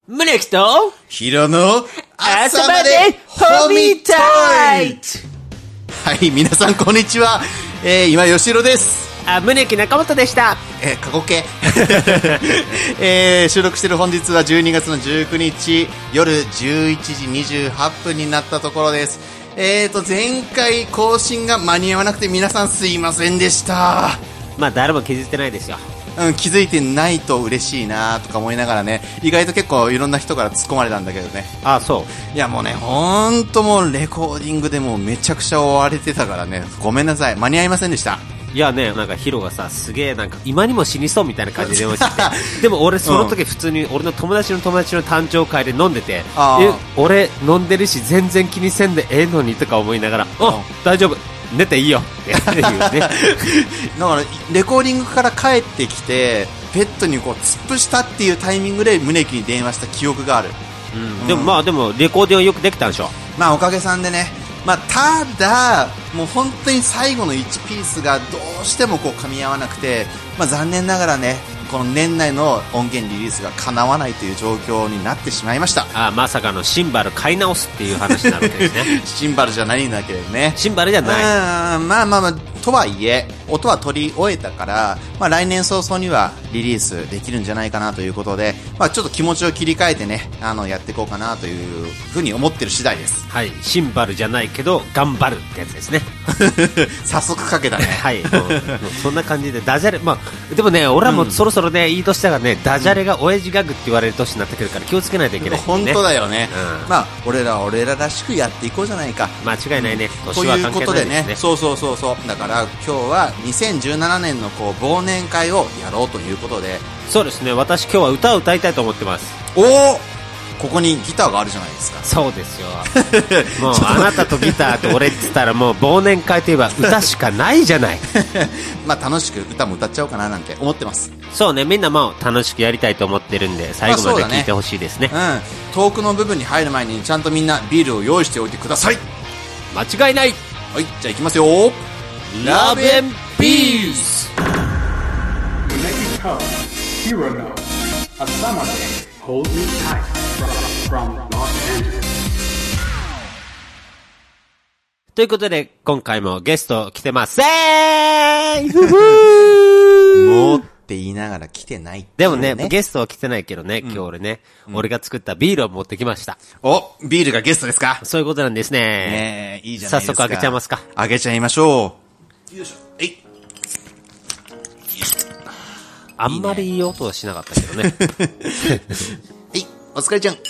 宗木とヒロの朝までホミタイト。 はい、皆さんこんにちは。今吉弘です。 宗木中本でした。 過去形収録している本日は12月の19日夜11時28分になったところです。前回更新が間に合わなくて皆さんすいませんでした。 まあ誰も気づいてないですよ。 気づいてないと嬉しいなとか思いながらね、意外と結構いろんな人から突っ込まれたんだけどね。 あ、そう。 いやもうね、ほんともうレコーディングでもうめちゃくちゃ追われてたからね、ごめんなさい、間に合いませんでした。 いやね、なんかヒロがさ、すげえなんか今にも死にそうみたいな感じで電話しててでも俺その時普通に俺の友達の誕生会で飲んでて、俺飲んでるし全然気にせんでええのにとか思いながら、大丈夫寝ていいよっていうねだからレコーディングから帰ってきてベッドにこう突っ伏したっていうタイミングで宗木に電話した記憶がある。 でもでもレコーディングはよくできたんでしょ。 まあおかげさんでね。まあただもう本当に最後の1ピースがどうしてもこう噛み合わなくて、まあ残念ながらね、この年内の音源リリースが叶わないという状況になってしまいました。 まさかのシンバル買い直すっていう話になるわけですねシンバルじゃないんだけどね。 シンバルじゃない。 まあとはいえ音は取り終えたから、まあ、来年早々にはリリースできるんじゃないかなということで、まあ、ちょっと気持ちを切り替えてね、やっていこうかなというふうに思ってる次第です。 はい、シンバルじゃないけど頑張るってやつですね早速かけたねはいもうそんな感じでダジャレ、まあ、でもね俺はもうそろそろね、いい年だからね、ダジャレが親父ギャグって言われる年になってくるから気をつけないといけない、ね、 本当だよね、まあ俺ららしくやっていこうじゃないか。 間違いないね、 ということでね、そうだから今日は2017年のこう忘年会をやろうということで。 そうですね、私今日は歌を歌いたいと思ってます。 ここにギターがあるじゃないですか。 そうですよもうあなたとギターと俺って言ったらもう忘年会といえば歌しかないじゃないまあ楽しく歌も歌っちゃおうかななんて思ってます。 そうね、みんなも楽しくやりたいと思ってるんで最後まで聞いてほしいですね。 トークの部分に入る前にちゃんとみんなビールを用意しておいてください。 間違いない。 はい、じゃあ行きますよ。 ラブ&ピース。 Hero no Asama de Hold Me Tight from Los Angeles。 ということで今回もゲスト来てませんもうって言いながら来てないっていうね。 でもね、ゲストは来てないけどね、今日俺ね、俺が作ったビールを持ってきました。 ビールがゲストですか。 そういうことなんですね。 いいじゃないですか。 早速開けちゃいますか。 開けちゃいましょう。よいしょ。 あんまりいい音はしなかったけどねお疲れちゃん。ち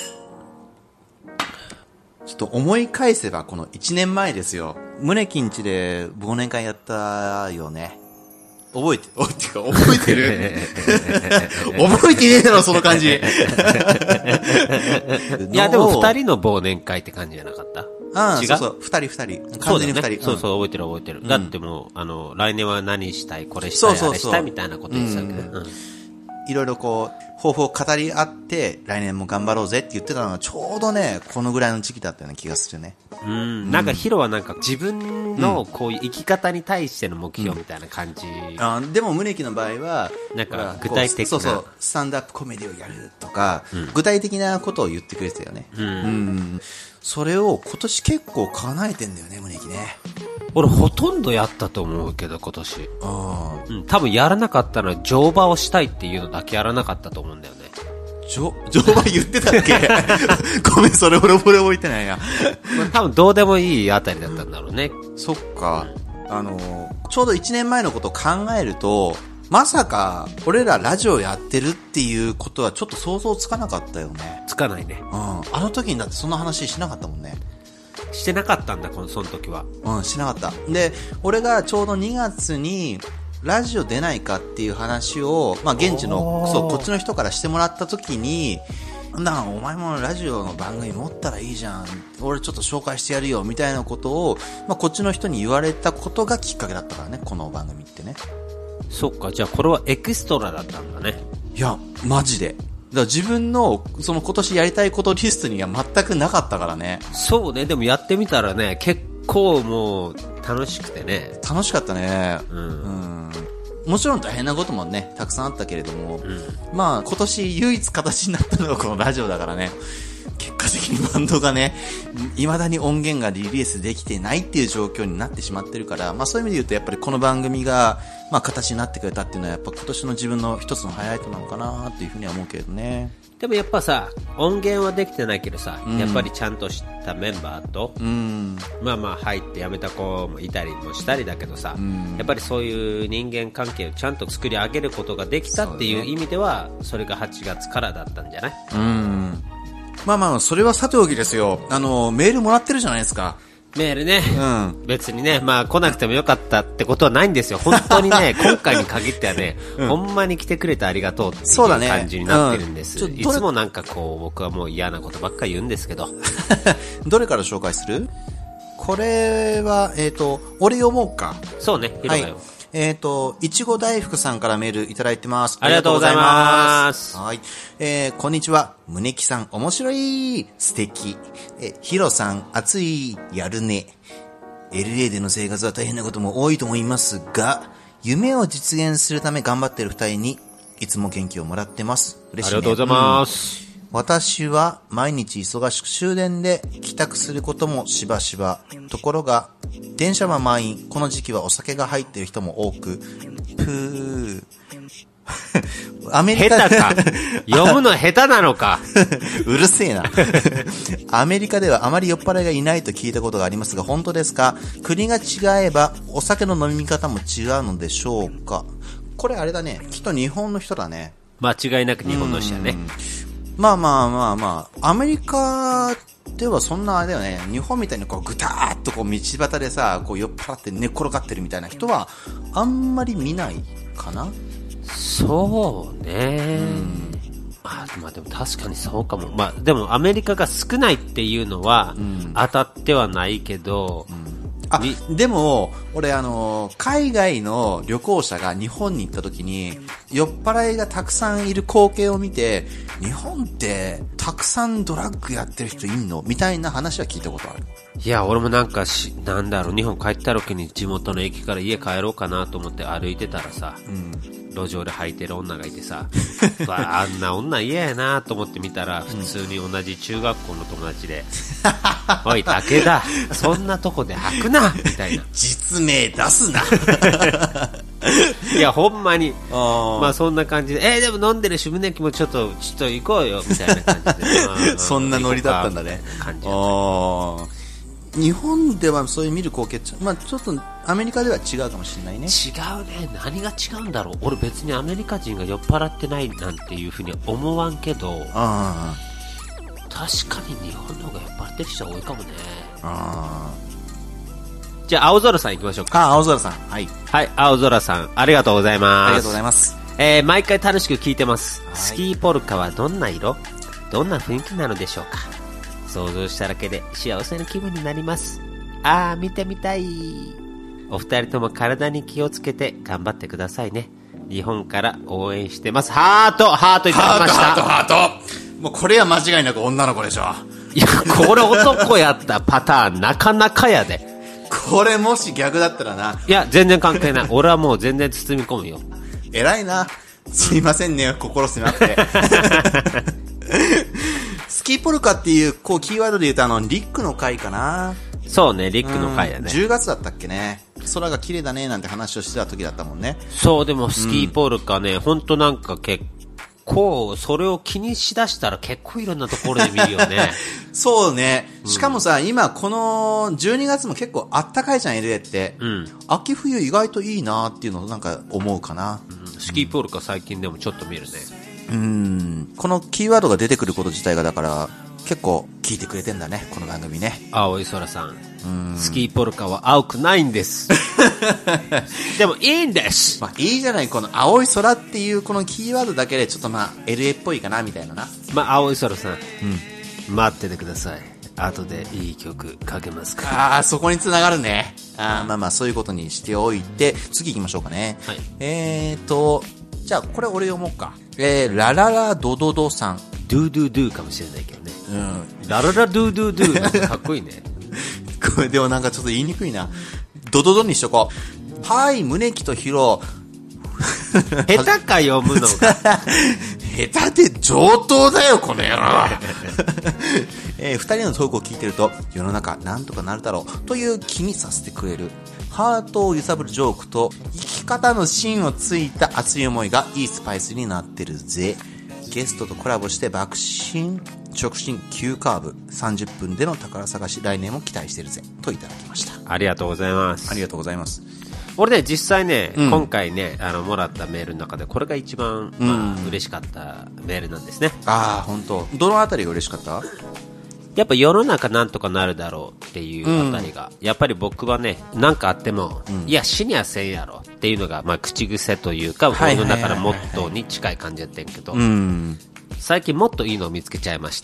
ょっと思い返せばこの1年前ですよ。宗木んちで忘年会やったよね。覚えてる覚えてねえだろその感じいやでも2人の忘年会って感じじゃなかった？違う？ そう2人完全に2人。 そう覚えてる、だってもう来年は何したい、これしたい、あれしたいみたいなこと言ってたわけね。 いろいろこう抱負を語り合って来年も頑張ろうぜって言ってたのがちょうどねこのぐらいの時期だったような気がするね。 なんかヒロはなんか自分のこういう生き方に対しての目標みたいな感じ。 でも宗木の場合はなんか具体的なスタンドアップコメディをやるとか、具体的なことを言ってくれてたよね。それを今年結構叶えてんだよね宗木ね。 俺ほとんどやったと思うけど今年。多分やらなかったのは乗馬をしたいっていうのだけやらなかったと思うんだよね。 乗馬言ってたっけごめん、それ俺覚えてないな多分どうでもいいあたりだったんだろうね。 そっか。ちょうど1年前のことを考えると、まさか俺らラジオやってるっていうことはちょっと想像つかなかったよね。 つかないね。 あの時にだってそんな話しなかったもんね。 してなかったんだその時は。 しなかった。で俺がちょうど2月にラジオ出ないかっていう話を、まあ現地のこっちの人からしてもらった時に、お前もラジオの番組持ったらいいじゃん、俺ちょっと紹介してやるよみたいなことを、まあこっちの人に言われたことがきっかけだったからね、この番組ってね。 そっか、じゃあこれはエクストラだったんだね。 いやマジで。だから自分のその今年やりたいことリストには全くなかったからね。 そうね。でもやってみたらね、結構もう楽しくてね。 楽しかったね。 もちろん大変なこともね、たくさんあったけれども、まあ今年唯一形になったのがこのラジオだからね、結果的にバンドがね、未だに音源がリリースできてないっていう状況になってしまってるから、まあそういう意味で言うとやっぱりこの番組が、まあ形になってくれたっていうのはやっぱ今年の自分の一つのハイライトなのかなっていうふうには思うけどね。 でもやっぱさ、音源はできてないけどさ、やっぱりちゃんとしたメンバーと、まあまあ入って辞めた子もいたりもしたりだけどさ、やっぱりそういう人間関係をちゃんと作り上げることができたっていう意味では、それが8月からだったんじゃない？ まあまあ、それはさておきですよ。メールもらってるじゃないですか。 メールね、別にね、まあ来なくてもよかったってことはないんですよ。本当にね、今回に限ってはね、ほんまに来てくれてありがとうっていう感じになってるんです。いつもなんかこう、僕はもう嫌なことばっかり言うんですけど。 どれから紹介する？これは、俺読もうか。 そうね、広がよ。 いちご大福さんからメールいただいてます。 ありがとうございます。 はい。こんにちは。胸木さん、面白い。素敵。ヒロさん、熱い。やるね。LA での生活は大変なことも多いと思いますが、夢を実現するため頑張っている二人に、いつも元気をもらってます。嬉しいね。 ありがとうございます。 私は毎日忙しく終電で帰宅することもしばしば。ところが、電車は満員。この時期はお酒が入っている人も多く。アメリカ下手か。読むの下手なのか。 うるせえな。アメリカではあまり酔っ払いがいないと聞いたことがありますが、本当ですか？国が違えばお酒の飲み方も違うのでしょうか？これあれだね。きっと日本の人だね。 間違いなく日本の人やね。 まあ、アメリカではそんなあれだよね。日本みたいにこうぐたーっとこう道端でさ、こう酔っ払って寝っ転がってるみたいな人はあんまり見ないかな？ そうね。まあでも確かにそうかも。まあでもアメリカが少ないっていうのは当たってはないけど、 でも、俺海外の旅行者が日本に行った時に、酔っ払いがたくさんいる光景を見て、日本ってたくさんドラッグやってる人いんの？みたいな話は聞いたことある。 いや、俺もなんかなんだろう、日本帰った時に地元の駅から家帰ろうかなと思って歩いてたらさ、路上で履いてる女がいてさ、あんな女嫌やなと思って見たら、普通に同じ中学校の友達で、おい、武田、そんなとこで履くなみたいな。 実名出すな。 いや、ほんまに。まあそんな感じで、でも飲んでるし、胸木もちょっと行こうよ、みたいな感じで。 そんなノリだったんだね。日本ではそういう見る光景、まあちょっとアメリカでは違うかもしれないね。 違うね。何が違うんだろう。俺別にアメリカ人が酔っ払ってないなんていうふうに思わんけど、確かに日本の方が酔っ払ってる人は多いかもね。じゃあ青空さん行きましょうか。 青空さん。はい。 はい、青空さん、ありがとうございます。 ありがとうございます。 毎回楽しく聞いてます。スキーポルカはどんな色？どんな雰囲気なのでしょうか？想像しただけで幸せな気分になります。見てみたい。お二人とも体に気をつけて頑張ってくださいね。日本から応援してます。ハートいただきました。 ハート。もうこれは間違いなく女の子でしょ。 いや、これ男やったパターンなかなかやで。 これもし逆だったらな。 いや、全然関係ない。俺はもう全然包み込むよ。 偉いな。すいませんね、心狭くて。スキーポルカっていう、こう、キーワードで言うとリックの回かな。 そうね、リックの回だね。 10月だったっけね。空が綺麗だね、なんて話をしてた時だったもんね。 そう、でもスキーポルカね、ほんとなんか結構、それを気にしだしたら結構いろんなところで見るよね。 そうね。しかもさ、今この12月も結構あったかいじゃん、LA って。秋冬意外といいなっていうのをなんか思うかな。 スキーポルカ最近でもちょっと見るね。 このキーワードが出てくること自体がだから結構聞いてくれてんだね、この番組ね。 青い空さん、スキーポルカは青くないんです。でもいいんです。 まあいいじゃない、この青い空っていうこのキーワードだけでちょっとまあ LA っぽいかなみたいなな。 まあ青い空さん、待っててください。後でいい曲かけますから。 そこに繋がるね。まあそういうことにしておいて、次行きましょうかね。 はい。 じゃあこれ俺読もうか。ラララドドドさん。 ドゥドゥドゥかもしれないけどね。ラララドゥドゥドゥ。かっこいいね。 これでもなんかちょっと言いにくいな。ドドドにしとこう。はい、胸木とヒロ。 下手か読むのが。 下手で上等だよ、この野郎。二人のトークを聞いてると、世の中なんとかなるだろうという気にさせてくれる。ハートを揺さぶるジョークと生き方の芯をついた熱い思いがいいスパイスになってるぜ。ゲストとコラボして爆心直進急カーブ30分での宝探し、来年も期待してるぜといただきました。 ありがとうございます。 ありがとうございます。 俺ね、実際ね、今回ね、もらったメールの中でこれが一番、嬉しかったメールなんですね。 ああ、本当。どのあたりが嬉しかった？ やっぱ世の中なんとかなるだろうっていうあたりが、やっぱり僕はね、なんかあっても、いや死にはせんやろっていうのが、まあ口癖というか、僕の中のモットーに近い感じやってんけど、最近もっといいのを見つけちゃいまして、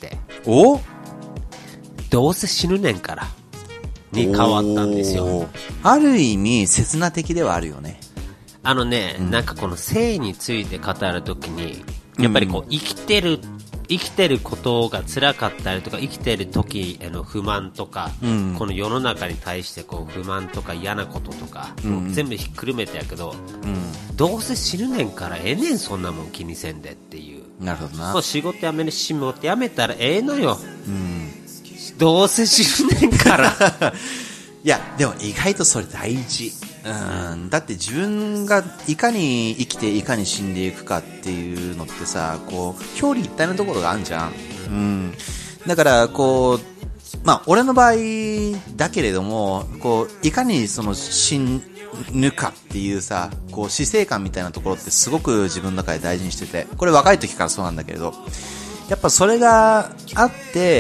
どうせ死ぬねんからに変わったんですよ。 ある意味刹那的ではあるよね。 なんかこの生について語るときに、やっぱりこう生きてることが辛かったりとか、生きてる時への不満とか、この世の中に対してこう不満とか嫌なこととか、全部ひっくるめてやけど、どうせ死ぬねんからええねん、そんなもん気にせんでっていう。 なるほどな。 もう仕事辞めたらええのよ。どうせ死ぬねんから。 いや、でも意外とそれ大事。だって自分がいかに生きていかに死んでいくかっていうのってさ、こう表裏一体のところがあるじゃん。だからこう、まあ俺の場合だけれども、こういかにその死ぬかっていうさ、こう死生観みたいなところってすごく自分の中で大事にしてて、これ若い時からそうなんだけれど、やっぱそれがあって、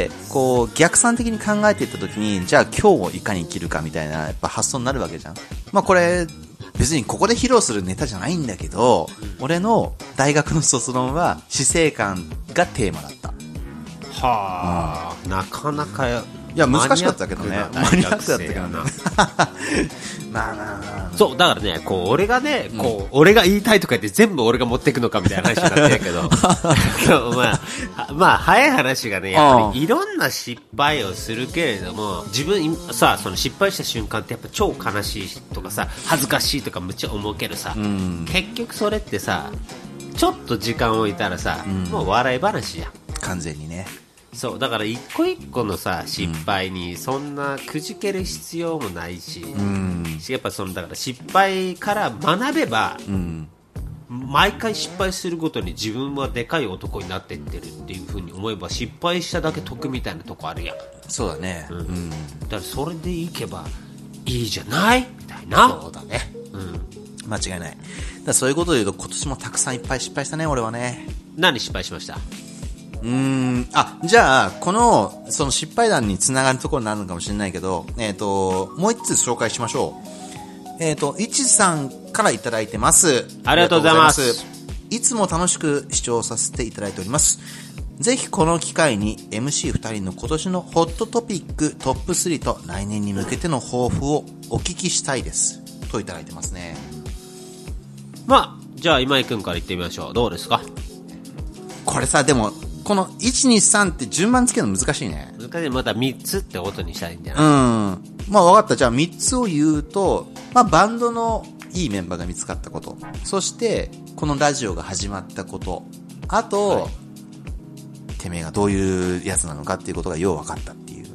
こう逆算的に考えていった時に、じゃあ今日をいかに生きるかみたいなやっぱ発想になるわけじゃん。まあこれ別にここで披露するネタじゃないんだけど、俺の大学の卒論は死生観がテーマだった。 はあ、なかなかいや難しかったけどね。マニアックだったけどな。 そうだからね、こう俺がね、こう俺が言いたいとか言って全部俺が持っていくのかみたいな話になってるけど、まあ早い話がね、やっぱりいろんな失敗をするけれども、自分さ、その失敗した瞬間ってやっぱ超悲しいとかさ、恥ずかしいとかむっちゃ思うけどさ、結局それってさ、ちょっと時間置いたらさ、もう笑い話やん。 完全にね。 そうだから一個一個のさ失敗にそんなくじける必要もないし、やっぱそのだから失敗から学べば、毎回失敗するごとに自分はでかい男になっていってるっていう風に思えば、失敗しただけ得みたいなとこあるやん。 そうだね。 だからそれでいけばいいじゃないみたいな。 そうだね。間違いない。だそういうことで言うと今年もたくさんいっぱい失敗したね、俺はね。 何失敗しました？ じゃあ、その失敗談につながるところになるのかもしれないけど、もう一つ紹介しましょう。いちさんからいただいてます。 ありがとうございます。 いつも楽しく視聴させていただいております。ぜひこの機会に MC2 人の今年のホットトピックトップ3と来年に向けての抱負をお聞きしたいです。といただいてますね。 まあ、じゃあ今井くんから言ってみましょう。どうですか？ これさ、でも、この1、2、3って順番つけるの難しいね。 難しい。また3つってことにしたいんじゃない？ まあ分かった。じゃあ3つを言うと、まあバンドのいいメンバーが見つかったこと。そして、このラジオが始まったこと。あと、てめえがどういうやつなのかっていうことがよう分かったっていう。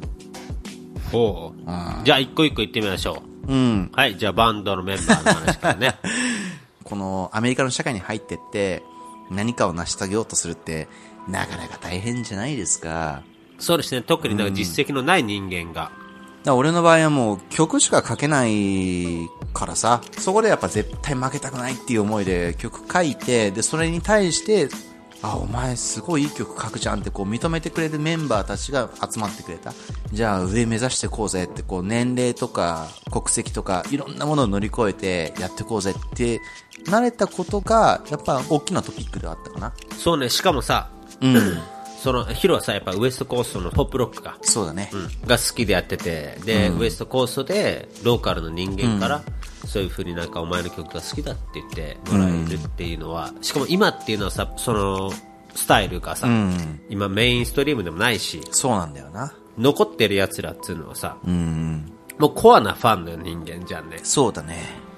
じゃあ一個一個言ってみましょう。はい。じゃあバンドのメンバーの話からね。 このアメリカの社会に入ってって、何かを成し遂げようとするって、なかなか大変じゃないですか。 そうですね。特になんか実績のない人間が。 俺の場合はもう曲しか書けないからさ、そこでやっぱ絶対負けたくないっていう思いで曲書いて、で、それに対して、お前すごいいい曲書くじゃんってこう認めてくれるメンバーたちが集まってくれた。じゃあ上目指してこうぜってこう年齢とか国籍とかいろんなものを乗り越えてやってこうぜって慣れたことがやっぱ大きなトピックではあったかな。 そうね。しかもさ、そのヒロはさ、やっぱウエストコーストのポップロックが、 そうだね、 が好きでやってて、で、ウエストコーストでローカルの人間から、そういう風になんかお前の曲が好きだって言ってもらえるっていうのは、しかも今っていうのはさ、そのスタイルがさ、今メインストリームでもないし、 そうなんだよな。 残ってる奴らっていうのはさ、もうコアなファンの人間じゃんね。 そうだね。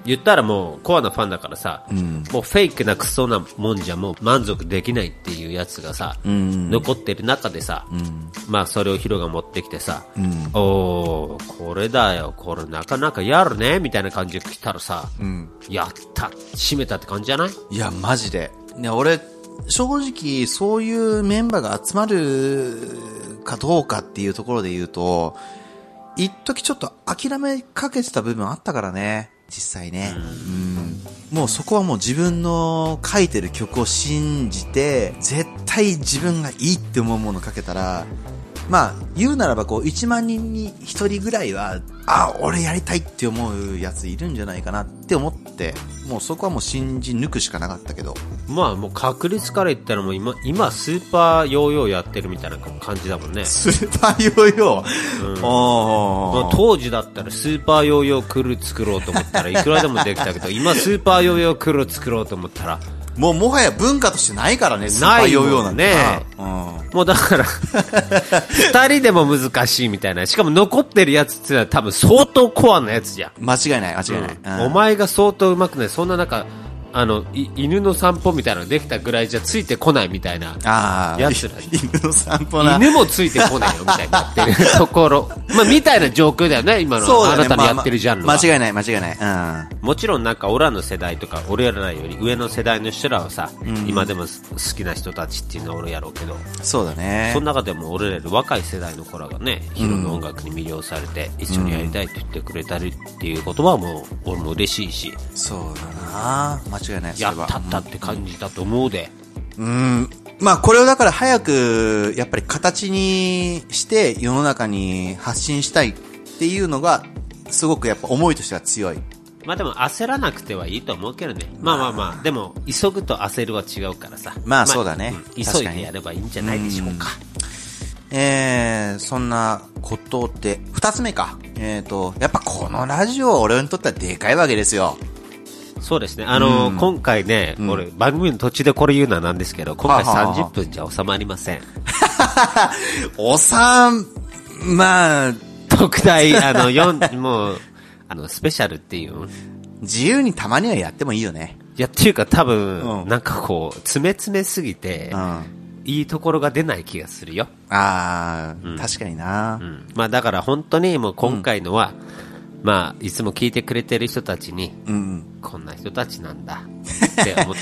言ったらもうコアなファンだからさ、もうフェイクなクソなもんじゃもう満足できないっていうやつがさ、残ってる中でさ、まあそれをヒロが持ってきてさ、おー、これだよ、これなかなかやるね、みたいな感じで来たらさ、やった、締めたって感じじゃない？ いや、マジで。ね、俺、正直、そういうメンバーが集まるかどうかっていうところで言うと、一時ちょっと諦めかけてた部分あったからね。実際ね。もうそこはもう自分の書いてる曲を信じて、絶対自分がいいって思うものを書けたら、まあ、言うならばこう、1万人に1人ぐらいは、あ、俺やりたいって思うやついるんじゃないかなって思って、もうそこはもう信じ抜くしかなかったけど。 まあもう確率から言ったらもう今スーパーヨーヨーやってるみたいな感じだもんね。 スーパーヨーヨー、 まあ、当時だったらスーパーヨーヨークルー作ろうと思ったらいくらでもできたけど、今スーパーヨーヨークルー作ろうと思ったら、 もはや文化としてないからね、スーパーヨーヨーなんてね。もうだから二人でも難しいみたいな。しかも残ってるやつってのは多分相当コアなやつじゃん。 間違いない、間違いない。 お前が相当上手くない。そんな中、犬の散歩みたいなのできたぐらいじゃついてこないみたいなやつら。 犬の散歩な。 犬もついてこないよみたいになってるところ。まあ、みたいな状況だよね、今の、ね、あなたのやってるジャンルは。 間違いない、間違いない。 もちろんなんか、俺らの世代とか、俺らより上の世代の人らはさ、今でも好きな人たちっていうのは俺やろうけど。 そうだね。 その中でも俺らより若い世代の子らがね、ヒロの音楽に魅了されて、一緒にやりたいって言ってくれたりっていうことはもう、俺も嬉しいし。 そうだな、間違いない。 やったったって感じだと思うで。 まあこれをだから早くやっぱり形にして世の中に発信したいっていうのがすごくやっぱ思いとしては強い。 まあでも焦らなくてはいいと思うけどね。まあでも急ぐと焦るは違うからさ。 まあそうだね。 急いでやればいいんじゃないでしょうか。 そんなことで二つ目か。やっぱこのラジオは俺にとってはでかいわけですよ。 そうですね。今回ね、俺、番組の途中でこれ言うのはなんですけど、今回30分じゃ収まりません。 まあ、 特大、もう、スペシャルっていう。 自由にたまにはやってもいいよね。 いや、っていうか多分、なんかこう、詰めすぎて、いいところが出ない気がするよ。 確かにな。 まあだから本当にもう今回のは、まあ、いつも聞いてくれてる人たちに、こんな人たちなんだって思って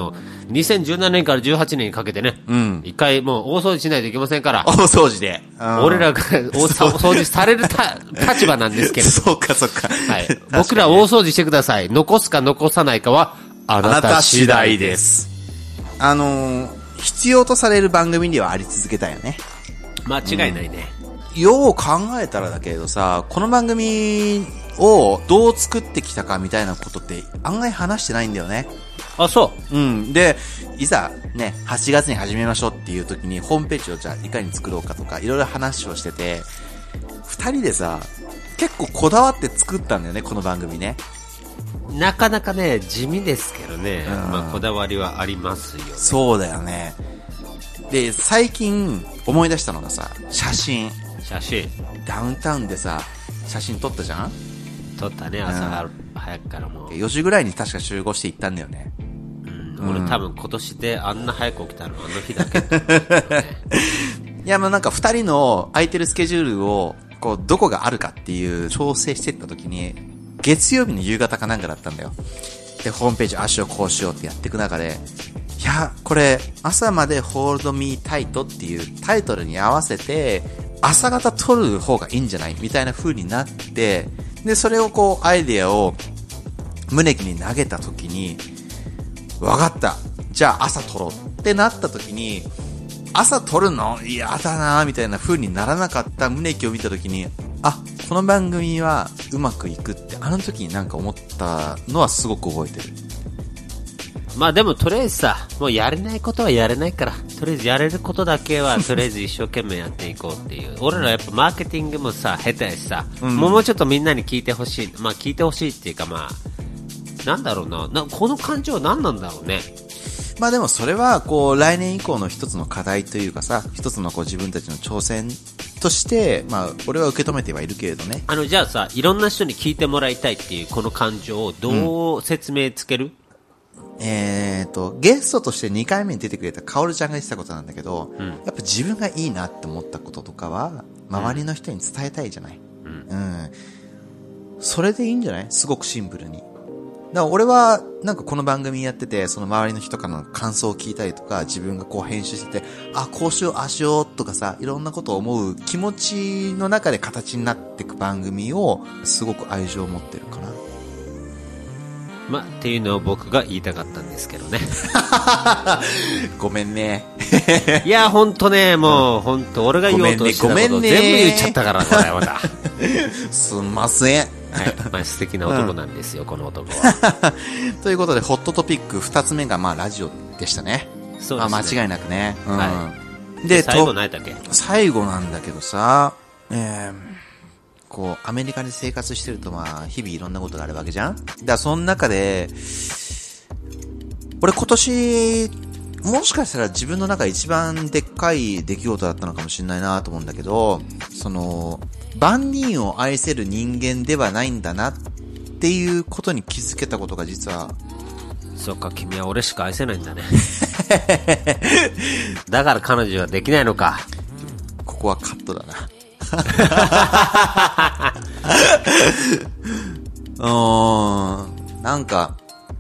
、2017年から18年にかけてね、一回もう大掃除しないといけませんから。 大掃除で。 俺らが大掃除される立場なんですけれど。 そうか、そうか。 はい。僕ら大掃除してください。残すか残さないかは、あなた次第です。 必要とされる番組ではあり続けたよね。 間違いないね。 よう考えたらだけどさ、この番組をどう作ってきたかみたいなことって案外話してないんだよね。 あ、そう。 で、いざね、8月に始めましょうっていう時にホームページをじゃあいかに作ろうかとかいろいろ話をしてて、二人でさ、結構こだわって作ったんだよね、この番組ね。 なかなかね、地味ですけどね、まあこだわりはありますよね。 そうだよね。で、最近思い出したのがさ、写真。ダウンタウンでさ、写真撮ったじゃん？ 撮ったね、朝早くからもう。 4時ぐらいに確か集合して行ったんだよね。 俺多分今年であんな早く起きたのあの日だけだ、ね。 いや、まあなんか二人の空いてるスケジュールを、こう、どこがあるかっていう調整してった時に、月曜日の夕方かなんかだったんだよ。で、ホームページ、ああしようこうしようってやっていく中で、いや、これ、朝までホールドミータイトっていうタイトルに合わせて、朝方撮る方がいいんじゃないみたいな風になって、で、それをこう、アイデアを、宗木に投げた時に、わかった。じゃあ朝撮ろうってなった時に、朝撮るの嫌だなみたいな風にならなかった宗木を見た時に、あ、この番組はうまくいくってあの時になんか思ったのはすごく覚えてる。 まあでもとりあえずさ、もうやれないことはやれないから、とりあえずやれることだけはとりあえず一生懸命やっていこうっていう。俺らやっぱマーケティングもさ、下手やしさ、もうちょっとみんなに聞いてほしい。まあ聞いてほしいっていうかまあ、なんだろうな、この感情は何なんだろうね。 まあでもそれはこう来年以降の一つの課題というかさ、一つのこう自分たちの挑戦として、まあ、俺は受け止めてはいるけれどね。 じゃあさ、いろんな人に聞いてもらいたいっていうこの感情をどう説明つける？ ゲストとして2回目に出てくれたカオルちゃんが言ってたことなんだけど、やっぱ自分がいいなって思ったこととかは、周りの人に伝えたいじゃない。それでいいんじゃない？すごくシンプルに。だから俺は、なんかこの番組やってて、その周りの人からの感想を聞いたりとか、自分がこう編集してて、あ、こうしよう、あしようとかさ、いろんなことを思う気持ちの中で形になっていく番組を、すごく愛情を持ってるかな。 っていうのを僕が言いたかったんですけどね。 ごめんね。 いや、ほんとね、もう、ほんと、俺が言おうとしてたこと全部言っちゃったから、これ、また。 すんません。 はい。素敵な男なんですよ、この男は。 ということで、ホットトピック2つ目が、ラジオでしたね。 そうですね。 間違いなくね。 はい。で、最後何だっけ？ 最後なんだけどさ、こう、アメリカで生活してると日々いろんなことがあるわけじゃん？だからその中で、俺今年、もしかしたら自分の中で一番でっかい出来事だったのかもしれないなと思うんだけど、万人を愛せる人間ではないんだなっていうことに気づけたことが実は。 そっか、君は俺しか愛せないんだね。だから彼女はできないのか。 ここはカットだな。なんか、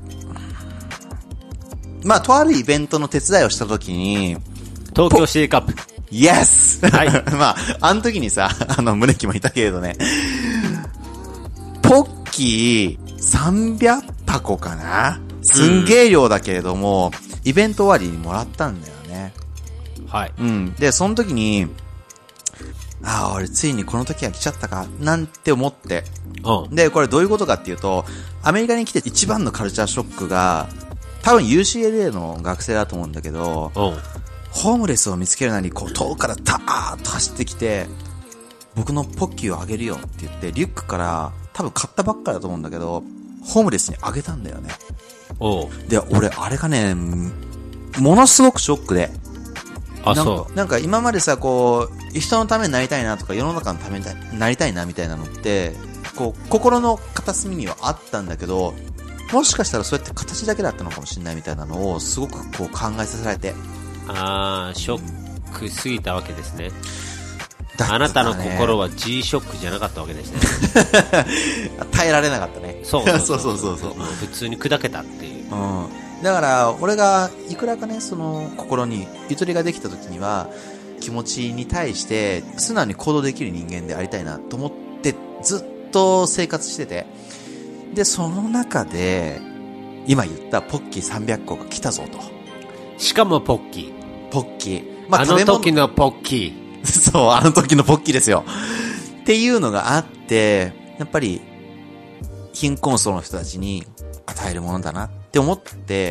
とあるイベントの手伝いをしたときに、 東京シティカップ。 イエスはい。 あの時にさ、宗木もいたけれどね、ポッキー300箱かな？すんげー量だけれども、イベント終わりにもらったんだよね。 はい。 で、その時に、俺ついにこの時が来ちゃったか、なんて思って。で、これどういうことかっていうと、アメリカに来て一番のカルチャーショックが、多分 UCLA の学生だと思うんだけど、ホームレスを見つけるなり、こう遠くからターッと走ってきて、僕のポッキーをあげるよって言って、リュックから多分買ったばっかりだと思うんだけど、ホームレスにあげたんだよね。で、俺、あれがね、ものすごくショックで。なんか今までさ、こう、人のためになりたいなとか、世の中のためになりたいなみたいなのって、こう、心の片隅にはあったんだけど、もしかしたらそうやって形だけだったのかもしれないみたいなのを、すごくこう考えさせられて。 ショックすぎたわけですね。あなたの心は G ショックじゃなかったわけですね。 耐えられなかったね。 そう。 普通に砕けたっていう。 だから、俺が、いくらかね、その、心に、ゆとりができた時には、気持ちに対して、素直に行動できる人間でありたいな、と思って、ずっと生活してて。で、その中で、今言ったポッキー300個が来たぞと。 しかもポッキー。 ポッキー。 あの時のポッキー。 そう、あの時のポッキーですよ。っていうのがあって、やっぱり、貧困層の人たちに与えるものだなって思って、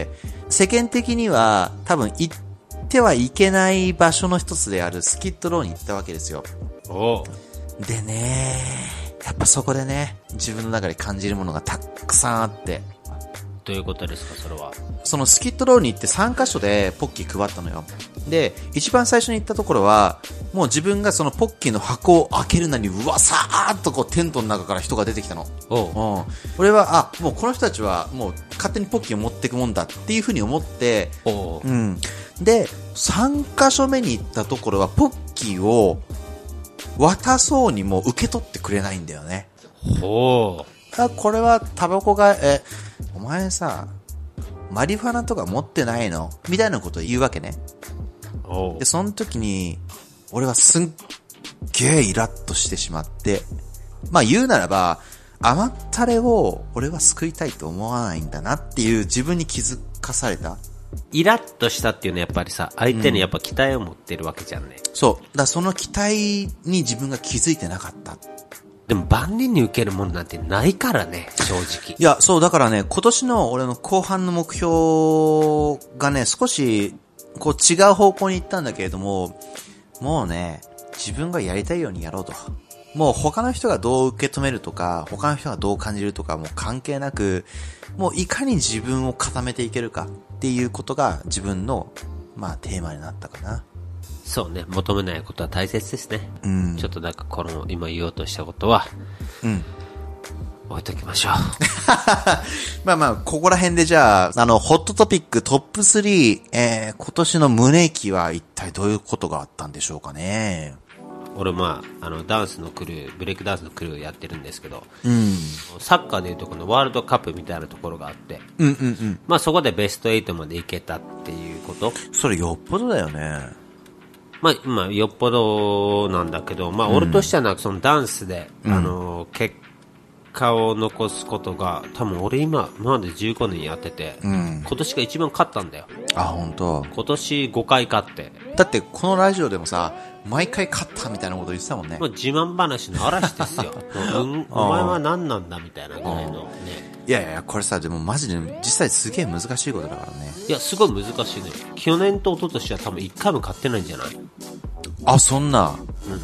世間的には多分行ってはいけない場所の一つであるスキッドローに行ったわけですよ。でね、やっぱそこでね、自分の中で感じるものがたくさんあって。 どういうことですか、それは。 そのスキッドローに行って3カ所でポッキー配ったのよ。で、一番最初に行ったところは、もう自分がそのポッキーの箱を開けるなり、うわ、さーっとこうテントの中から人が出てきたの。俺は、もうこの人たちはもう勝手にポッキーを持っていくもんだっていう風に思って、で、3カ所目に行ったところは、ポッキーを渡そうにも受け取ってくれないんだよね。これはタバコが、お前さ、マリファナとか持ってないのみたいなことを言うわけね。で、その時に、俺はすっげーイラッとしてしまって、言うならば、甘ったれを俺は救いたいと思わないんだなっていう自分に気づかされた。 イラッとしたっていうのはやっぱりさ、相手にやっぱ期待を持ってるわけじゃんね。 そう。その期待に自分が気づいてなかった。 でも万人に受けるものなんてないからね、正直。 いや、そう、だからね、今年の俺の後半の目標がね、少し、こう違う方向に行ったんだけれども、もうね、自分がやりたいようにやろうと。もう他の人がどう受け止めるとか、他の人がどう感じるとかもう関係なく、もういかに自分を固めていけるかっていうことが自分の、テーマになったかな。 そうね、求めないことは大切ですね。 うん。 ちょっとなんかこの今言おうとしたことは、 うん。 置いときましょう。 まあまあ、ここら辺でじゃあ、ホットトピックトップ3、今年の胸キは一体どういうことがあったんでしょうかね。 俺ダンスのクルー、ブレイクダンスのクルーやってるんですけど、 うん。 サッカーでいうとこのワールドカップみたいなところがあって、 うんうんうん。 まあそこでベスト8まで行けたっていうこと。 それよっぽどだよね。 まあよっぽどなんだけど、まあ俺としてはなんかそのダンスで、結果を残すことが、多分俺今まで15年やってて、今年が一番勝ったんだよ。 あ、本当。 今年5回勝って。 だってこのラジオでもさ、毎回勝ったみたいなこと言ってたもんね。 もう自慢話の嵐ですよ。お前は何なんだみたいなぐらいのね。 いやいや、これさ、でもマジで実際すげえ難しいことだからね。 いや、すごい難しいのよ。去年と一昨年は多分1回も勝ってないんじゃない？ あ、そんな。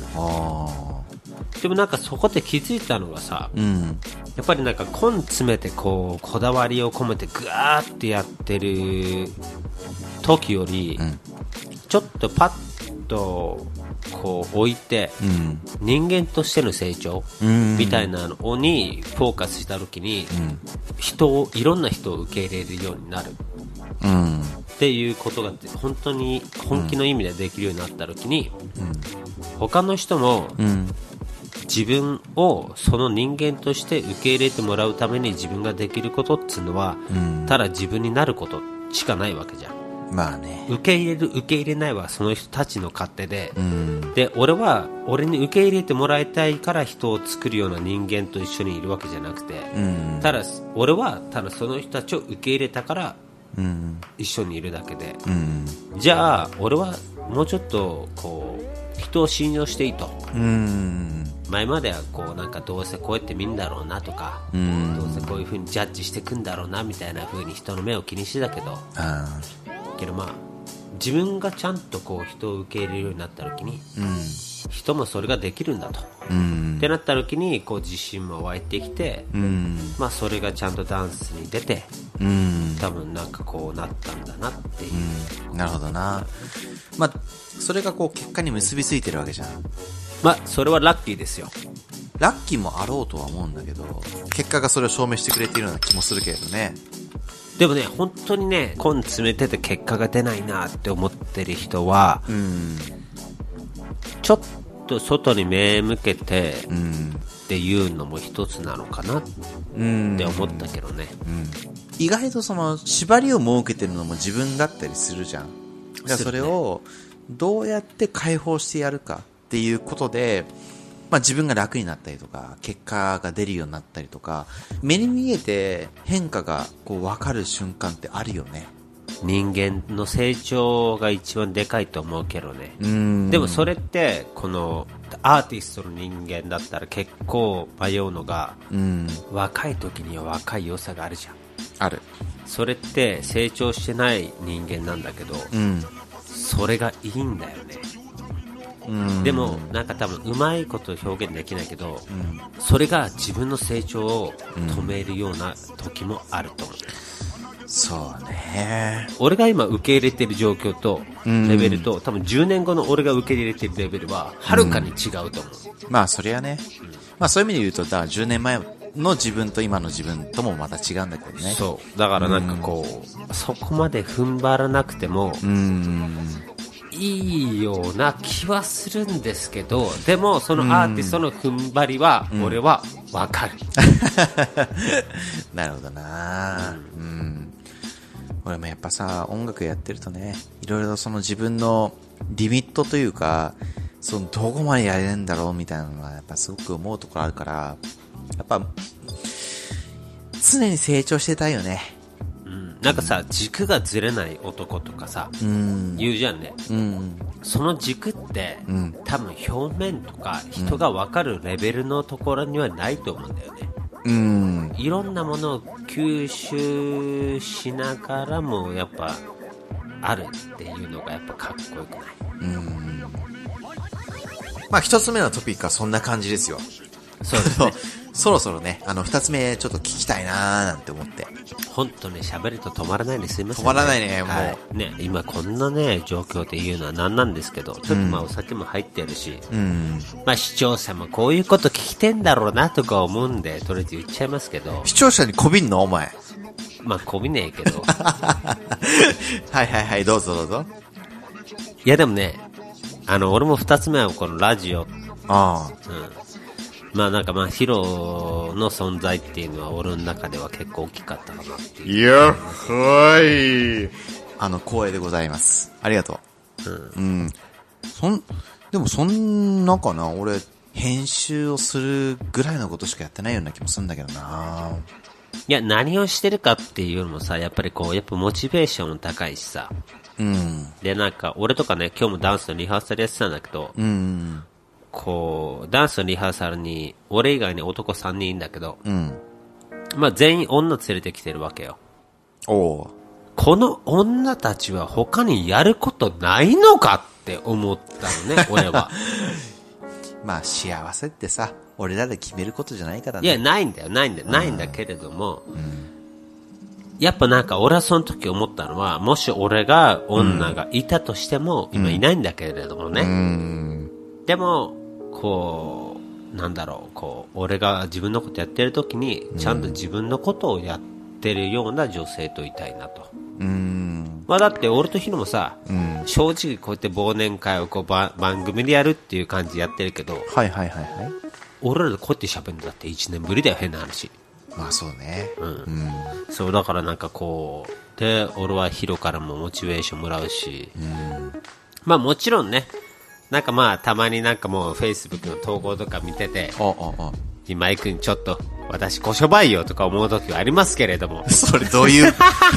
でもなんかそこで気づいたのがさ、やっぱりなんか根詰めてこだわりを込めてグワーってやってる時より、ちょっとパッと置いて、人間としての成長みたいなのにフォーカスした時に、いろんな人を受け入れるようになる、っていうことが本当に本気の意味でできるようになった時に、他の人も、自分をその人間として受け入れてもらうために自分ができることっていうのは、ただ自分になることしかないわけじゃん。 まあね。 受け入れる受け入れないはその人たちの勝手で、で俺に受け入れてもらいたいから人を作るような人間と一緒にいるわけじゃなくて、ただ俺はただその人たちを受け入れたから一緒にいるだけで、じゃあ俺はもうちょっと人を信用していいと。前まではなんかどうせこうやって見るんだろうなとか、どうせこういう風にジャッジしてくんだろうなみたいな風に人の目を気にしてたけど、まあ自分がちゃんと人を受け入れるようになった時に、人もそれができるんだと、ってなった時に自信も湧いてきて、まあそれがちゃんとダンスに出て、多分なんかなったんだなっていう、 なるほどな。まあそれが結果に結びついてるわけじゃん。 まあそれはラッキーですよ。 ラッキーもあろうとは思うんだけど、結果がそれを証明してくれているような気もするけれどね。 でもね、本当にね、根詰めてて結果が出ないなって思ってる人は、ちょっと外に目向けてっていうのも一つなのかなって思ったけどね。 意外とその縛りを設けてるのも自分だったりするじゃん。だからそれをどうやって解放してやるかっていうことで、まあ自分が楽になったりとか、結果が出るようになったりとか、目に見えて変化が分かる瞬間ってあるよね。 人間の成長が一番でかいと思うけどね。でもそれってこのアーティストの人間だったら結構迷うのが、若い時には若い良さがあるじゃん。 ある。 それって成長してない人間なんだけど、それがいいんだよね。でもなんか多分うまいこと表現できないけど、それが自分の成長を止めるような時もあると思う。 そうね。 俺が今受け入れてる状況とレベルと、多分10年後の俺が受け入れてるレベルははるかに違うと思う。 まあそりゃね、まあそういう意味で言うと10年前の自分と今の自分ともまた違うんだけどね。 そうだからなんかそこまで踏ん張らなくてもいいような気はするんですけど、でもそのアーティストの踏ん張りは俺はわかる。 なるほどな。俺もやっぱさ、音楽やってるとね、いろいろその自分のリミットというか、そのどこまでやれるんだろうみたいなのはやっぱすごく思うところあるから、やっぱ常に成長してたいよね。 なんかさ、軸がずれない男とかさ、言うじゃんね。その軸って、多分表面とか人が分かるレベルのところにはないと思うんだよね。いろんなものを吸収しながらもやっぱあるっていうのがやっぱかっこよくない？ まあ一つ目のトピックはそんな感じですよ。 そうですね。 そろそろね、二つ目ちょっと聞きたいなーなんて思って。 ほんとね、喋ると止まらないですいません、 ね。止まらないね、もう。 はい、ね、今こんなね、状況っていうのは何なんですけど、ちょっとまあお酒も入ってるし、まあ視聴者もこういうこと聞きてんだろうなとか思うんで、とりあえず言っちゃいますけど。 視聴者にこびんのお前。 まあこびねえけど。 はいはいはい、どうぞどうぞ。 いやでもね、俺も二つ目はこのラジオ。 ああ。 まあなんかまあヒロの存在っていうのは俺の中では結構大きかったかなっていう。 いや、はい。光栄でございます。ありがとう。でもそんなかな、俺、編集をするぐらいのことしかやってないような気もするんだけどな。 いや、何をしてるかっていうよりもさ、やっぱりこう、やっぱモチベーションも高いしさ。で、なんか、俺とかね、今日もダンスのリハーサルやってたんだけど、こう、ダンスのリハーサルに、俺以外に男3人いんだけど、まあ全員女連れてきてるわけよ。この女たちは他にやることないのかって思ったのね、俺は。 まあ幸せってさ、俺らで決めることじゃないからね。 いや、ないんだよ、ないんだけれども、やっぱなんか俺はその時思ったのは、もし俺が女がいたとしても、今いないんだけれどもね。でも、こう、なんだろう、こう、俺が自分のことやってる時に、ちゃんと自分のことをやってるような女性といたいなと。まあだって俺とヒロもさ、正直こうやって忘年会をこう番組でやるっていう感じでやってるけど、俺らでこうやって喋るんだって1年ぶりだよ、変な話。 まあそうね。 そう、だからなんかこう、で、俺はヒロからもモチベーションもらうし、まあもちろんね、なんかまあたまになんかもう Facebook の投稿とか見てて、今井くんちょっと私こしょばいよとか思う時はありますけれども。 それどういう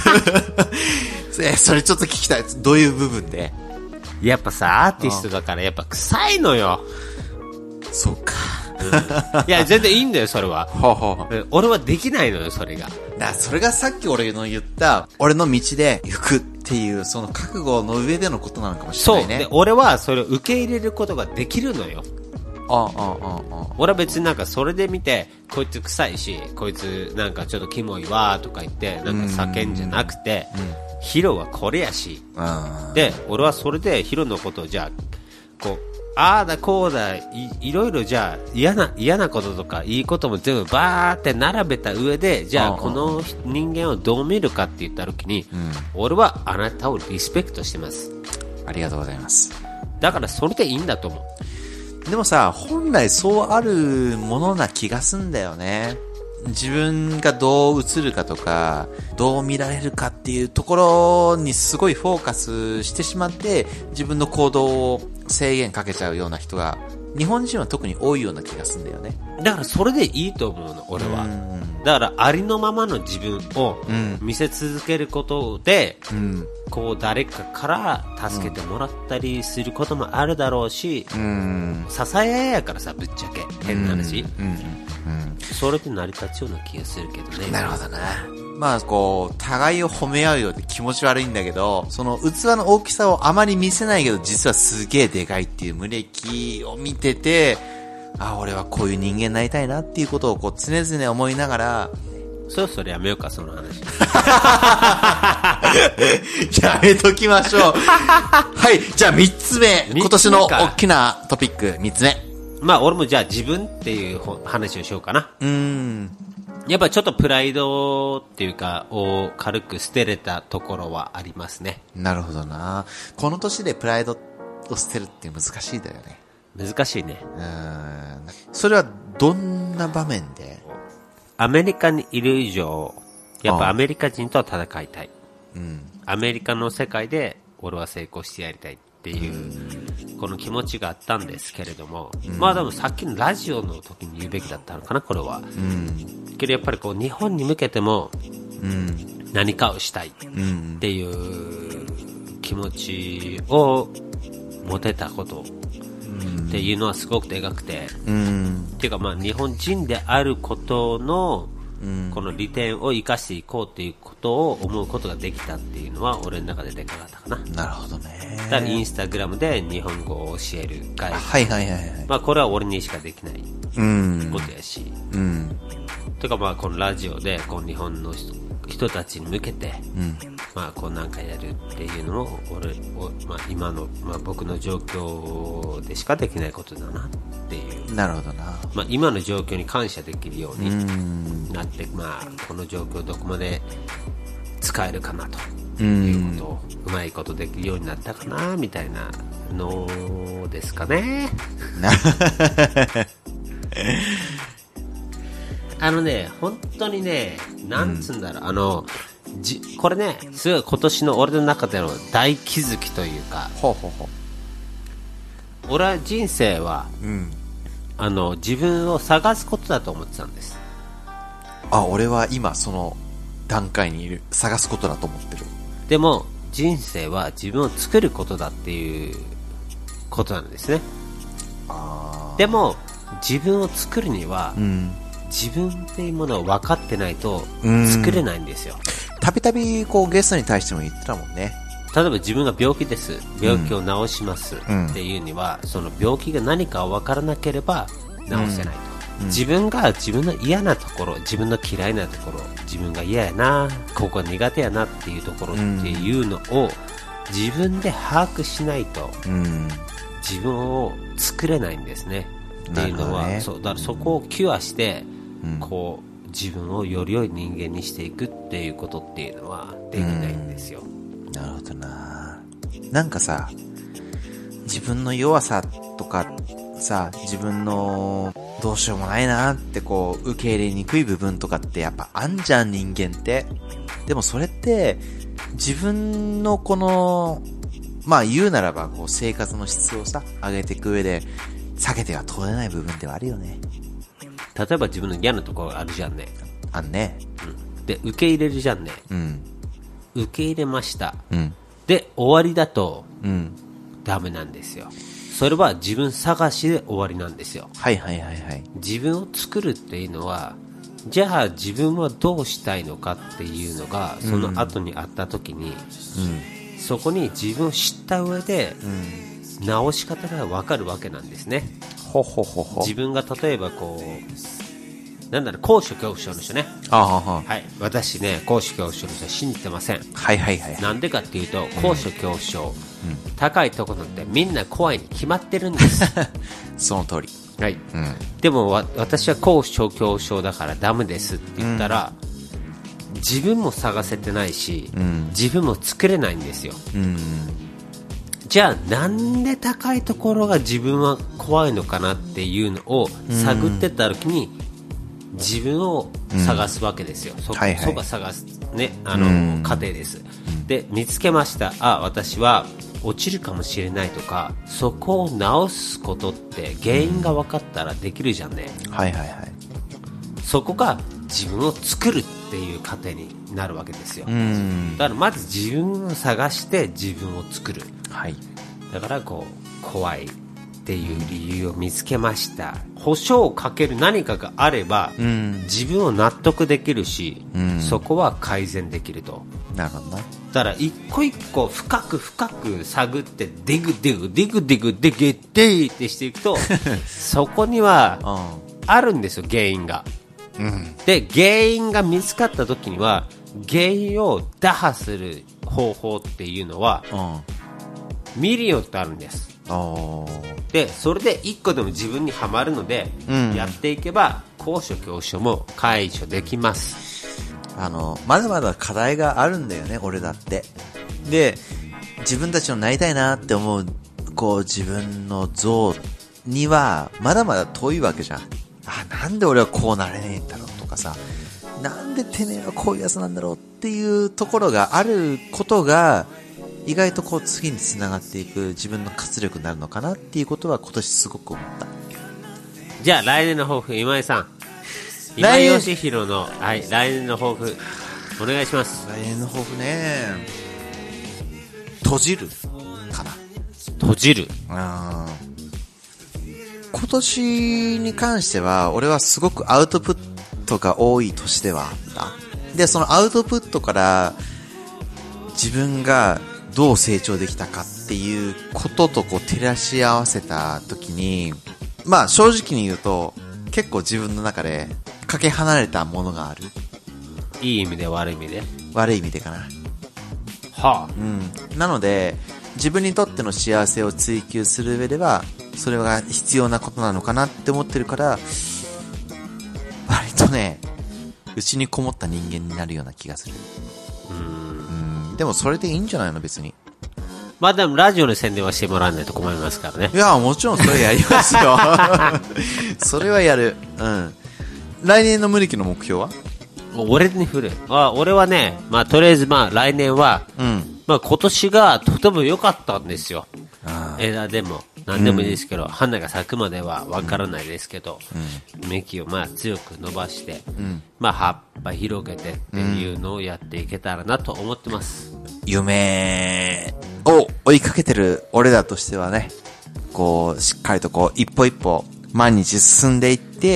それちょっと聞きたい。どういう部分で？ やっぱさ、アーティストだからやっぱ臭いのよ。 そうか。 いや、全然いいんだよ、それは。俺はできないのよ、それが。 それがさっき俺の言った、俺の道で行くっていう、その覚悟の上でのことなのかもしれないね。 そう。で、俺はそれを受け入れることができるのよ。俺は別になんかそれで見て、こいつ臭いし、こいつなんかちょっとキモいわーとか言って、なんか叫んじゃなくて、ヒロはこれやし。で、俺はそれでヒロのことをじゃあ、こう、ああだこうだ いろいろじゃあ嫌なこととかいいことも全部バーって並べた上で、じゃあこの人間をどう見るかって言った時に、俺はあなたをリスペクトしてます。 ありがとうございます。 だからそれでいいんだと思う。 でもさ、本来そうあるものな気がすんだよね。自分がどう映るかとか、どう見られるかっていうところにすごいフォーカスしてしまって、自分の行動を制限かけちゃうような人が、日本人は特に多いような気がするんだよね。 だからそれでいいと思うの、俺は。だからありのままの自分を見せ続けることで、こう誰かから助けてもらったりすることもあるだろうし、支え合いやからさ、ぶっちゃけ。変な話。それで成り立つような気がするけどね。 なるほどな。まあこう、互いを褒め合うようで気持ち悪いんだけど、その器の大きさをあまり見せないけど、実はすげえでかいっていう無歴を見てて、あ、俺はこういう人間になりたいなっていうことをこう常々思いながら、 そろそろやめようか、その話。 やめときましょう。はい、じゃあ3つ目。今年の大きなトピック3つ目。 まあ俺もじゃあ自分っていう話をしようかな。やっぱちょっとプライドっていうかを軽く捨てれたところはありますね。 なるほどな。この年でプライドを捨てるって難しいだよね。 難しいね。 それはどんな場面で？ アメリカにいる以上、やっぱアメリカ人とは戦いたい。アメリカの世界で俺は成功してやりたいっていうこの気持ちがあったんですけれども、まあでもさっきのラジオの時に言うべきだったのかな、これは。けどやっぱりこう日本に向けても何かをしたいっていう気持ちを持てたことっていうのはすごくでかくて、っていうかまあ日本人であることのこの利点を生かしていこうっていうことを思うことができたっていうのは俺の中ででかかったかな。 なるほどね。 だからインスタグラムで日本語を教えるガイド。 はいはいはいはい。 まあこれは俺にしかできないことやし、てかまあこのラジオでこう日本の人たちに向けて、まあこうなんかやるっていうのもまあ今の、まあ、僕の状況でしかできないことだなっていう。 なるほどな。 まあ今の状況に感謝できるようになって、まあこの状況をどこまで使えるかなということをうまいことできるようになったかなみたいなのですかね。本当にね、なんつうんだろう、これね、すごい今年の俺の中での大気づきというか、俺は人生は、自分を探すことだと思ってたんです。 俺は今その段階にいる。探すことだと思ってる。 でも、人生は自分を作ることだっていうことなんですね。でも、自分を作るには、自分っていうものを分かってないと作れないんですよ。 たびたびこうゲストに対しても言ってたもんね。 例えば自分が病気です、病気を治しますっていうには、その病気が何か分からなければ治せないと、自分が自分の嫌なところ、自分の嫌いなところ、自分が嫌やな、ここ苦手やなっていうところっていうのを自分で把握しないと自分を作れないんですね。っていうのは、だからそこをキュアしてこう自分をより良い人間にしていくっていうことっていうのはできないんですよ。 なるほどな。なんかさ、自分の弱さとかさ、自分のどうしようもないなってこう受け入れにくい部分とかってやっぱあんじゃん、人間って。でもそれって自分のこのまあ言うならばこう生活の質をさ上げていく上で避けては通れない部分ではあるよね。 例えば自分の嫌なところがあるじゃんね。 あんね。 で受け入れるじゃんね。受け入れました。で終わりだと、ダメなんですよ。それは自分探しで終わりなんですよ。自分を作るっていうのは、じゃあ自分はどうしたいのかっていうのがその後にあった時に、そこに自分を知った上で、直し方が分かるわけなんですね。自分が例えばこうなんだろう、高所恐怖症の人ね。はい、私ね高所恐怖症の人は信じてません。なんでかっていうと、高所恐怖症、高いところってみんな怖いに決まってるんですその通り。 はい、でも私は高所恐怖症だからダメですって言ったら、自分も探せてないし、自分も作れないんですよ。じゃあなんで高いところが自分は怖いのかなっていうのを探ってった時に、自分を探すわけですよ。そこが探すね、過程です。で見つけました。私は落ちるかもしれないとか、そこを直すことって原因が分かったらできるじゃんね。そこが自分を作るっていう過程になるわけですよ。だからまず自分を探して自分を作る。だからこう怖いっていう理由を見つけました。保証をかける何かがあれば、自分を納得できるし、そこは改善できると。 なるほどな。 だから一個一個深く探ってディグってしていくとそこにはあるんですよ、原因が。で原因が見つかった時には、原因を打破する方法っていうのは、ミリオンってあるんです。でそれで一個でも自分にはまるので、やっていけば高所恐怖症も解除できます。 まだまだ課題があるんだよね、俺だって。で自分たちのなりたいなって思うこう自分の像にはまだまだ遠いわけじゃん。なんで俺はこうなれねえんだろうとかさ、なんでてめえはこういうやつなんだろうっていうところがあることが、意外とこう次につながっていく自分の活力になるのかなっていうことは今年すごく思った。 じゃあ来年の抱負、今井さん、今井義弘の、来年の抱負お願いします。 来年の抱負ね、閉じるかな。 閉じる。 今年に関しては俺はすごくアウトプットが多い年ではあった。でそのアウトプットから自分がどう成長できたかっていうこととこう照らし合わせた時に、まあ正直に言うと結構自分の中でかけ離れたものがある。 いい意味で悪い意味で？ 悪い意味でかな。 はあ。 なので、自分にとっての幸せを追求する上では、それが必要なことなのかなって思ってるから、割とね、内にこもった人間になるような気がする。でもそれでいいんじゃないの別に。 まあでもラジオの宣伝はしてもらわないと困りますからね。 いや、もちろんそれやりますよ。それはやる。来年の無力の目標は？ 俺に振る。俺はね、まあとりあえずまあ来年は、まあ今年がとても良かったんですよ。枝でも何でもいいですけど、花が咲くまではわからないですけど、幹をまあ強く伸ばして、まあ葉っぱ広げてっていうのをやっていけたらなと思ってます。 夢を追いかけてる俺らとしてはね、こうしっかりとこう一歩一歩毎日進んでいって、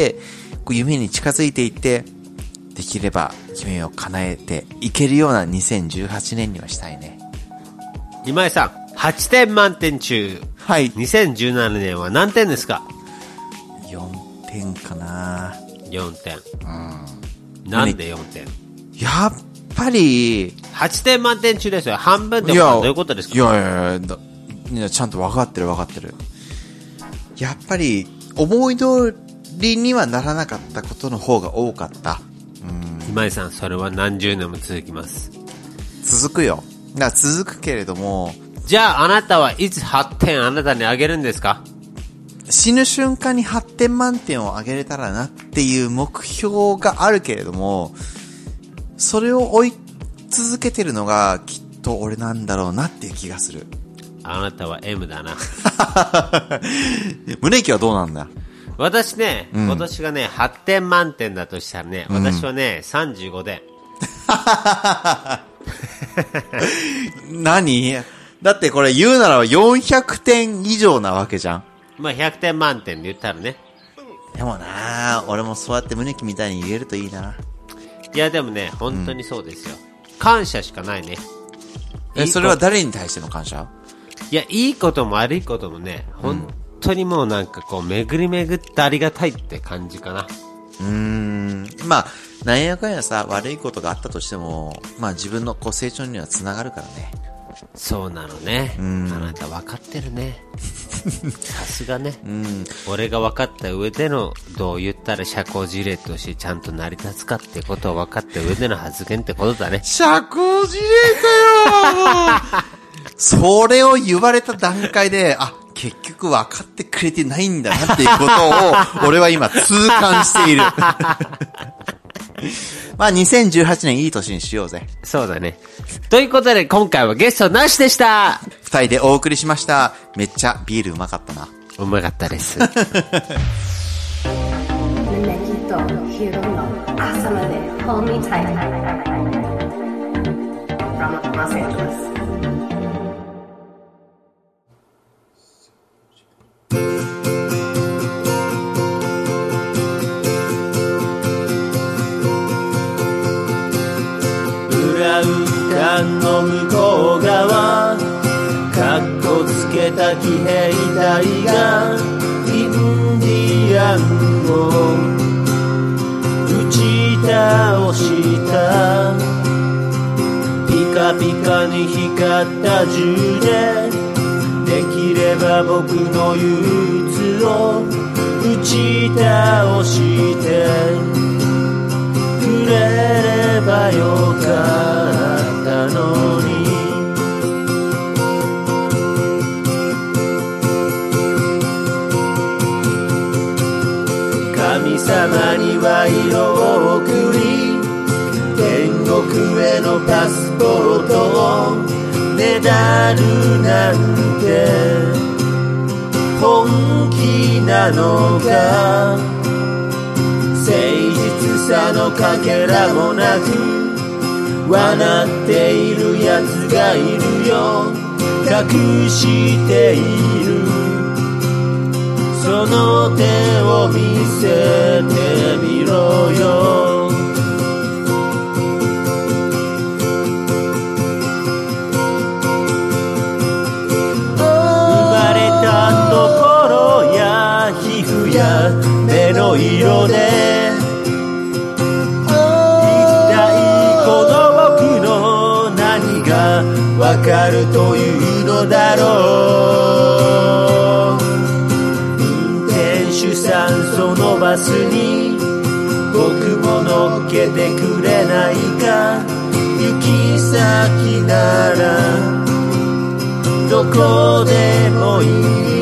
こう夢に近づいていって、できれば夢を叶えていけるような2018年にはしたいね。 今井さん、8点満点中、 はい。 2017年は何点ですか ？4点かな。 4点。なんで4点？ やっぱり、 8点満点中ですよ。半分ってことはどういうことですか？ いや、ちゃんと分かってる。やっぱり、思い通りにはならなかったことの方が多かった。 今井さん、それは何十年も続きます。 続くよ。だから続くけれども、 じゃああなたはいつ8点あなたにあげるんですか？ 死ぬ瞬間に8点満点をあげれたらなっていう目標があるけれども、それを追い続けてるのがきっと俺なんだろうなっていう気がする。 あなたは M だな。 胸キはどうなんだ？ 私ね、今年がね、8点満点だとしたらね、私はね、35点。 何？だってこれ言うなら400点以上なわけじゃん。 まあ100点満点で言ったらね。 でもなぁ、俺もそうやって胸キみたいに言えるといいな。 いやでもね、本当にそうですよ。感謝しかないね。 それは誰に対しての感謝？ いや、いいことも悪いこともね、本当にもうなんかこう、巡り巡ってありがたいって感じかな。 まあ、なんやかんやさ、悪いことがあったとしても、まあ自分のこう成長にはつながるからね。 そうなのね。あなた分かってるね。さすがね。俺が分かった上での、どう言ったら社交辞令としてちゃんと成り立つかってことを分かった上での発言ってことだね。 社交辞令かよそれを言われた段階で、結局分かってくれてないんだなっていうことを、俺は今痛感している。まあ2018年いい年にしようぜ。 そうだね。ということで今回はゲストなしでした。 2人でお送りしました。めっちゃビールうまかったな。 うまかったです。の向こう側かっこつけた騎兵隊がインディアンを打ち倒したピカピカに光った銃でできれば僕の憂鬱を打ち倒してくれればよかったのに神様には色を送り天国へのパスポートをねだるなんて本気なのか誠実さのかけらもなく笑っているやつがいるよ隠しているその手を見せてみろよ生まれたところや皮膚が目の色で一体この僕の何がわかるというのだろう。運転手さんそのバスに僕も乗っけてくれないか。行き先ならどこでもいい。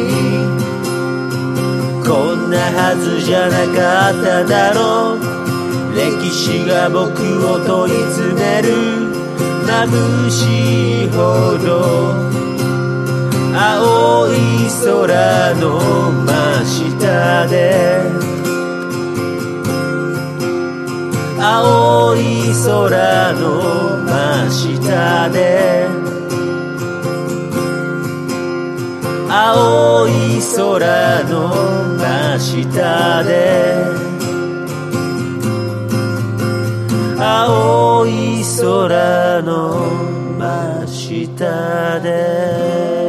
こんなはずじゃなかっただろう。歴史が僕を問い詰める。眩しいほど青い空の真下で青い空の真下で青い空の真下で青い空の真下で。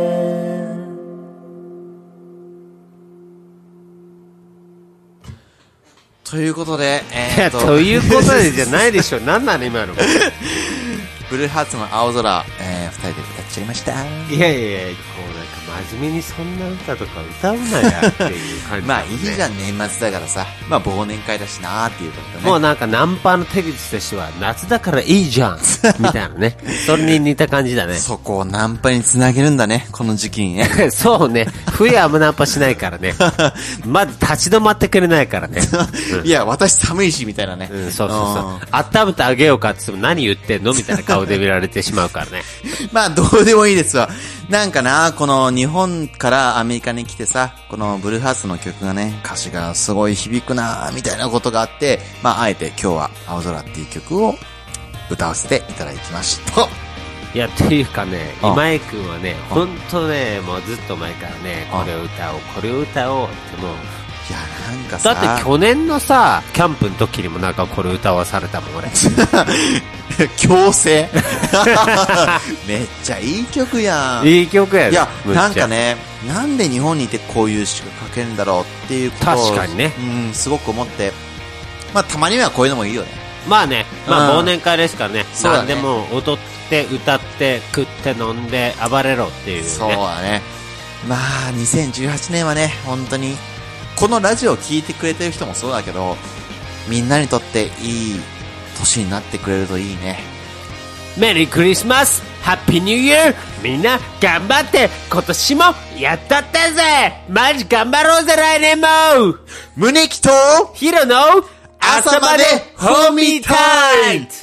ということで、 ということでじゃないでしょ。何なの今の。 ブルーハーツの青空、二人で歌っちゃいました。 いやいやいや、こうなんか真面目にそんな歌とか歌うなやっていう感じ、ね。 まあいいじゃん、年末だからさ。まあ忘年会だしなーっていうことね。 もうなんかナンパの手口としては、夏だからいいじゃんみたいなね。それに似た感じだね。 そこをナンパにつなげるんだね、この時期にね。 そうね。冬はあんまナンパしないからね。まず立ち止まってくれないからね。 いや、私寒いし、みたいなね。 うん、そうそうそう。温めてあげようかって言っても何言ってんのみたいな顔で見られてしまうからね。 まあ、どうでもいいですわ。なんかな、この日本からアメリカに来てさ、このブルーハーツの曲がね、歌詞がすごい響くなみたいなことがあって、まあ、あえて今日は青空っていう曲を歌わせていただきました。 いや、っていうかね、今井くんはね、ほんとね、もうずっと前からね、これを歌おう、これを歌おうってもう、 いや、なんかさ。 だって去年のさ、キャンプの時にもなんかこれ歌わされたもん、俺。 強制めっちゃいい曲やん。 いい曲やね。 いや、なんかね、なんで日本にいてこういう詩が書けるんだろうっていうことを。 確かにね。 うん、すごく思って。まあ、たまにはこういうのもいいよね。 まあね、まあ忘年会ですからね。 そうだね。 何でも踊って歌って食って飲んで暴れろっていうね。 そうだね。まあ2018年はね、本当にこのラジオを聞いてくれてる人もそうだけど、みんなにとっていい年になってくれるといいね。 メリークリスマスハッピーニューイヤー。みんな頑張って今年もやったってぜ。マジ頑張ろうぜ来年も。 胸キとヒロの朝までホーミータイム。